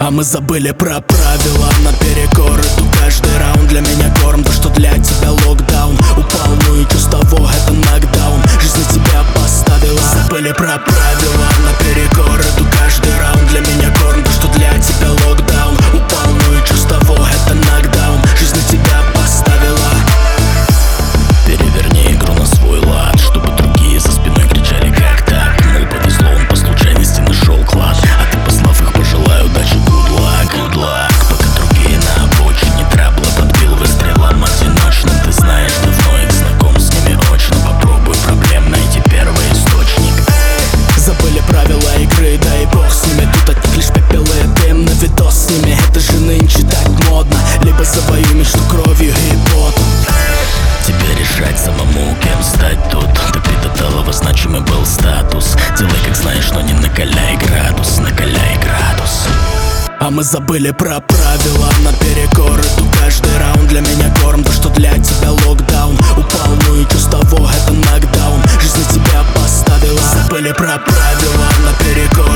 А мы забыли про правила наперекор. Иду каждый раунд, для меня корм. То, что для тебя локдаун. Упал, ну и чё с того, это нокдаун. Жизнь на тебя поставила. Забыли про правила наперекор. Иду каждый раунд, для меня корм. То, что для тебя локдаун. Упал, ну и чё с того, это нокдаун. Жизнь на тебя поставила. Переверни игру на свой лад, чтобы другие за спиной кричали как так. Мол, повезло, он по случайности нашел клад. А ты, послав их, пожелай удачи, good luck, good luck. Пока другие на обочине трабла подбил выстрелом одиночным. Ты знаешь, давно их знаком, с ними очно. Попробуй проблем найти первый источник. Забыли правила игры, да и бог с ними. Тут от них лишь пепел и дым на видос с ними. Это же нынче так модно. Либо завоюй мечту кровью и потом. Тебе решать самому, кем стать тут. Так до талого значимый был статус. Делай как знаешь, но не накаляй градус, накаляй градус. А мы забыли про правила наперекор. Иду каждый раунд, для меня корм. То, что для тебя локдаун. Упал, ну и чё с того, это нокдаун. Жизнь на тебя поставила. Забыли про правила наперекор.